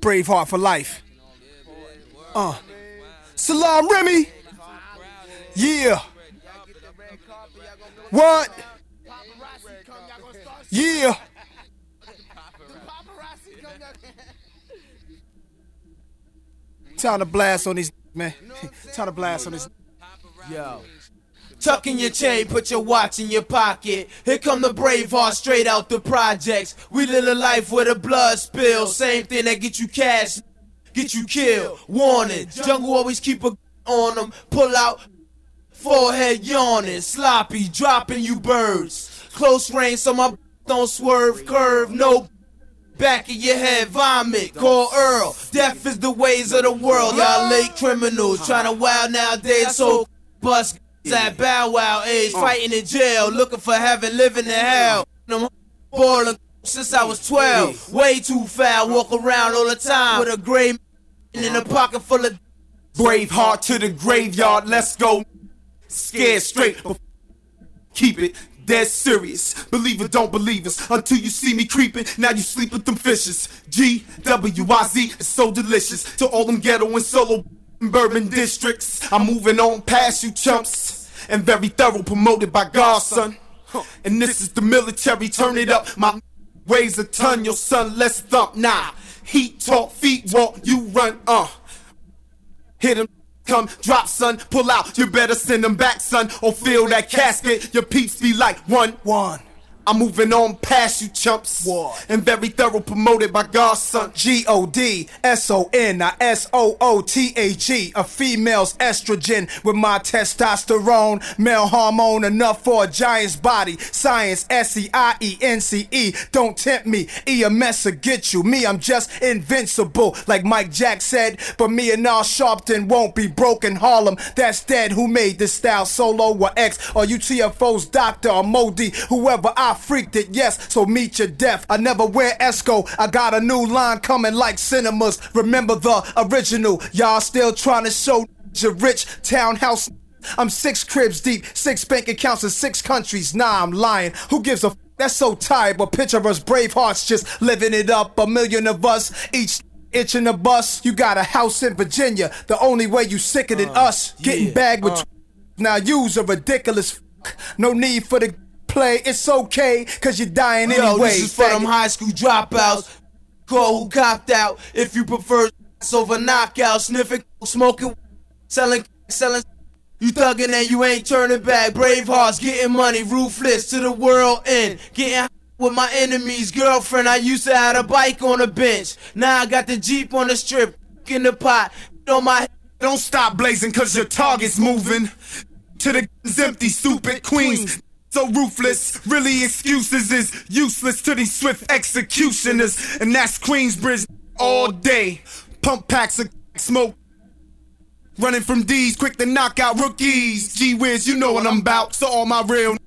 Braveheart for life. Salam Remy. Yeah. What? Yeah. Time to blast on these, man. Time to blast on this. Yo. Tuck in your chain, put your watch in your pocket. Here come the Braveheart straight out the projects. We live a life where the blood spills. Same thing that get you cash, get you killed. Warning, jungle always keep a on them. Pull out, forehead yawning. Sloppy, dropping you birds. Close range so my don't swerve, curve, no back of your head, vomit, call Earl. Death is the ways of the world. Y'all late criminals, trying to wild nowadays. So bust at Bow Wow age, fighting in jail, looking for heaven, living in hell. I'm boiling since I was 12. Way too foul, walk around all the time with a gray in a pocket full of Braveheart to the graveyard, let's go. Scared straight, but keep it dead serious. Believe it, don't believe us until you see me creeping. Now you sleep with them fishes. GWIZ is so delicious to all them ghetto and solo bourbon districts. I'm moving on past you chumps and very thorough, promoted by God, son. And this is the military, turn it up. My weighs a ton, your son, let's thump. Nah, heat talk, feet walk, you run, hit him, come, drop, son, pull out. You better send them back, son, or fill that casket. Your peeps be like one. I'm moving on past you chumps. And very thorough, promoted by God's son. GODSON, not SOOTHE. A female's estrogen with my testosterone. Male hormone enough for a giant's body. Science, SEIENCE. Don't tempt me, EMS will get you. Me, I'm just invincible, like Mike Jack said. But me and Al Sharpton won't be broken. Harlem, that's dead. Who made this style? Solo or X? Or UTFO's doctor or Modi? Whoever I freaked it, yes, so meet your death. I never wear Esco, I got a new line coming like cinemas. Remember the original, y'all still trying to show your rich townhouse. I'm 6 cribs deep, 6 bank accounts in 6 countries. Nah, I'm lying, who gives a f? That's so tired, but picture us Bravehearts just living it up. A million of us, each itching the bus. You got a house in Virginia, the only way you sicker than us. Getting bagged with now you's a ridiculous f. No need for the play, it's okay, cause you're dying anyway. This is for them high school dropouts. Call who copped out. If you prefer over knockout, sniffing, smoking, selling. You thuggin' and you ain't turning back. Bravehearts getting money, ruthless to the world end. Getting with my enemy's girlfriend. I used to have a bike on the bench. Now I got the Jeep on the strip, in the pot, on my head. Don't stop blazing cause your target's moving. To the empty, stupid queens. So ruthless, really excuses is useless to these swift executioners. And that's Queensbridge all day. Pump packs of smoke, running from D's, quick to knock out rookies. Gee whiz, you know what I'm about. So all my real